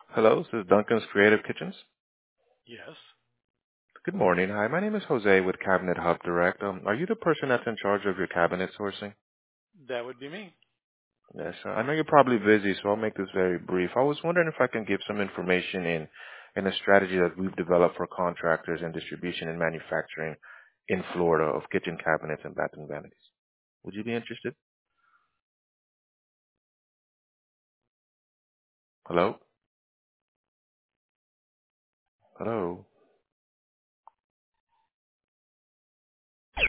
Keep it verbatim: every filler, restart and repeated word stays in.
Hello, this is Duncan's Creative Kitchens. Yes, Good morning. Hi, my name is Jose with Cabinet Hub Direct. Um, are you the person that's in charge of your cabinet sourcing? that would be me. Yes, sir. I know you're probably busy, so I'll make this very brief. I was wondering if I can give some information in in a strategy that we've developed for contractors and distribution and manufacturing in Florida of kitchen cabinets and bathroom vanities. Would you be interested? Hello? Hello?